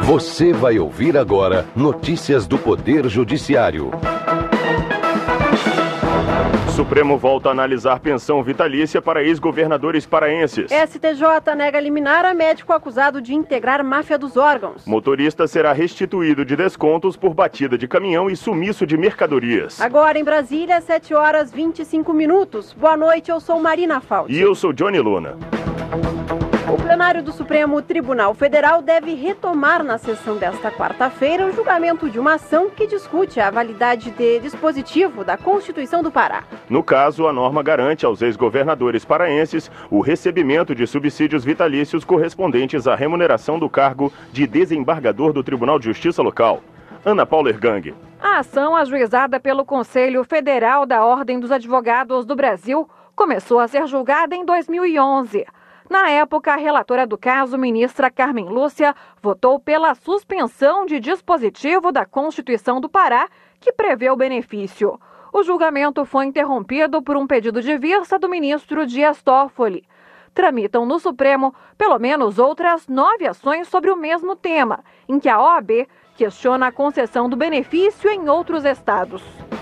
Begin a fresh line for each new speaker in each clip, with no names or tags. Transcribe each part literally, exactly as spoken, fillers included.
Você vai ouvir agora notícias do Poder Judiciário.
Supremo volta a analisar pensão vitalícia para ex-governadores paraenses.
S T J nega liminar a médico acusado de integrar máfia dos órgãos.
Motorista será restituído de descontos por batida de caminhão e sumiço de mercadorias.
Agora em Brasília, sete horas e vinte e cinco minutos. Boa noite, eu sou Marina Fauci.
E eu sou Johnny Luna.
O plenário do Supremo Tribunal Federal deve retomar na sessão desta quarta-feira o julgamento de uma ação que discute a validade de dispositivo da Constituição do Pará.
No caso, a norma garante aos ex-governadores paraenses o recebimento de subsídios vitalícios correspondentes à remuneração do cargo de desembargador do Tribunal de Justiça local. Ana Paula Ergang.
A ação, ajuizada pelo Conselho Federal da Ordem dos Advogados do Brasil, começou a ser julgada em dois mil e onze. Na época, a relatora do caso, ministra Carmen Lúcia, votou pela suspensão de dispositivo da Constituição do Pará, que prevê o benefício. O julgamento foi interrompido por um pedido de vista do ministro Dias Toffoli. Tramitam no Supremo pelo menos outras nove ações sobre o mesmo tema, em que a O A B questiona a concessão do benefício em outros estados.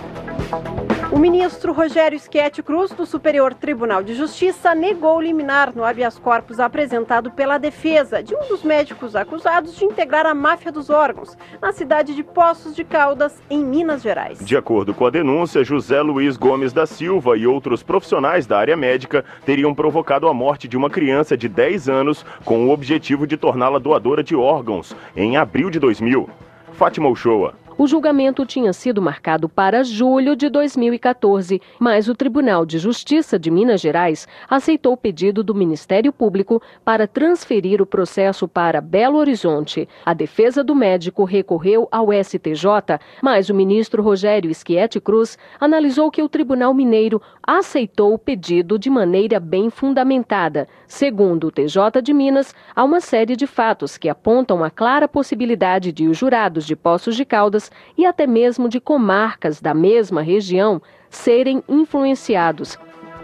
O ministro Rogério Schietti Cruz, do Superior Tribunal de Justiça, negou liminar no habeas corpus apresentado pela defesa de um dos médicos acusados de integrar a máfia dos órgãos na cidade de Poços de Caldas, em Minas Gerais.
De acordo com a denúncia, José Luiz Gomes da Silva e outros profissionais da área médica teriam provocado a morte de uma criança de dez anos com o objetivo de torná-la doadora de órgãos em abril de dois mil. Fátima Uchoa.
O julgamento tinha sido marcado para julho de dois mil e quatorze, mas o Tribunal de Justiça de Minas Gerais aceitou o pedido do Ministério Público para transferir o processo para Belo Horizonte. A defesa do médico recorreu ao S T J, mas o ministro Rogério Schietti Cruz analisou que o Tribunal Mineiro aceitou o pedido de maneira bem fundamentada. Segundo o T J de Minas, há uma série de fatos que apontam a clara possibilidade de os jurados de Poços de Caldas e até mesmo de comarcas da mesma região serem influenciados.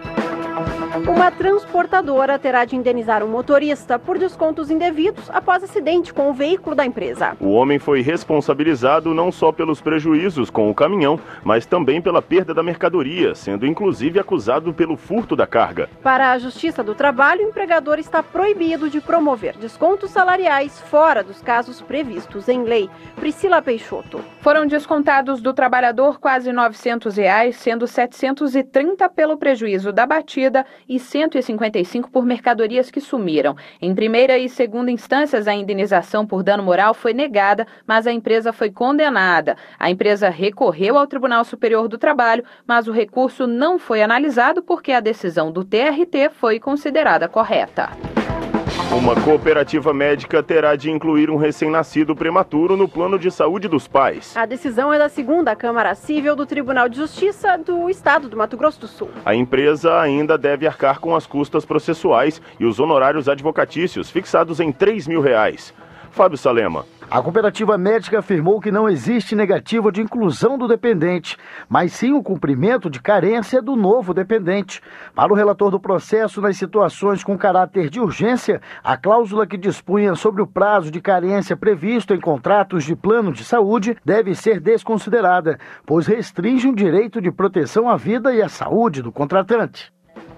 Uma transportadora terá de indenizar um motorista por descontos indevidos após acidente com o veículo da empresa.
O homem foi responsabilizado não só pelos prejuízos com o caminhão, mas também pela perda da mercadoria, sendo inclusive acusado pelo furto da carga.
Para a Justiça do Trabalho, o empregador está proibido de promover descontos salariais fora dos casos previstos em lei. Priscila Peixoto.
Foram descontados do trabalhador quase novecentos reais, sendo setecentos e trinta pelo prejuízo da batida e cento e cinquenta e cinco por mercadorias que sumiram. Em primeira e segunda instâncias, a indenização por dano moral foi negada, mas a empresa foi condenada. A empresa recorreu ao Tribunal Superior do Trabalho, mas o recurso não foi analisado porque a decisão do T R T foi considerada correta.
Uma cooperativa médica terá de incluir um recém-nascido prematuro no plano de saúde dos pais.
A decisão é da segunda Câmara Cível do Tribunal de Justiça do Estado do Mato Grosso do Sul.
A empresa ainda deve arcar com as custas processuais e os honorários advocatícios fixados em três mil reais. Fábio Salema.
A cooperativa médica afirmou que não existe negativa de inclusão do dependente, mas sim o cumprimento de carência do novo dependente. Para o relator do processo, nas situações com caráter de urgência, a cláusula que dispunha sobre o prazo de carência previsto em contratos de plano de saúde deve ser desconsiderada, pois restringe o direito de proteção à vida e à saúde do contratante.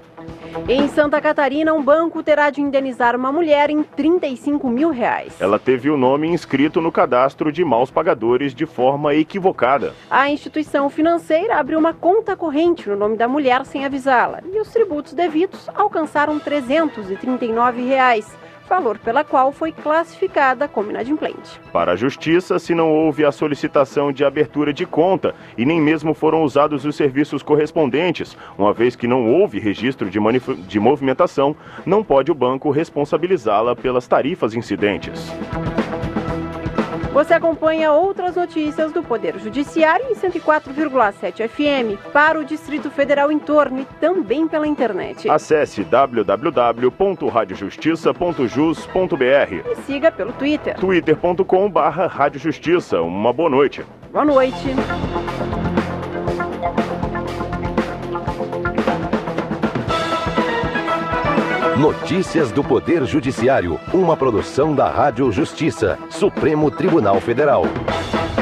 Em Santa Catarina, um banco terá de indenizar uma mulher em trinta e cinco mil reais.
Ela teve o nome inscrito no cadastro de maus pagadores de forma equivocada.
A instituição financeira abriu uma conta corrente no nome da mulher sem avisá-la e os tributos devidos alcançaram trezentos e trinta e nove reais. Valor pela qual foi classificada como inadimplente.
Para a Justiça, se não houve a solicitação de abertura de conta e nem mesmo foram usados os serviços correspondentes, uma vez que não houve registro de, manif- de movimentação, não pode o banco responsabilizá-la pelas tarifas incidentes.
Você acompanha outras notícias do Poder Judiciário em cento e quatro vírgula sete F M para o Distrito Federal em torno e também pela internet.
Acesse w w w ponto rádio justiça ponto jus ponto b r
e siga pelo Twitter.
twitter ponto com barra rádio justiça. Uma boa noite.
Boa noite.
Notícias do Poder Judiciário, uma produção da Rádio Justiça, Supremo Tribunal Federal.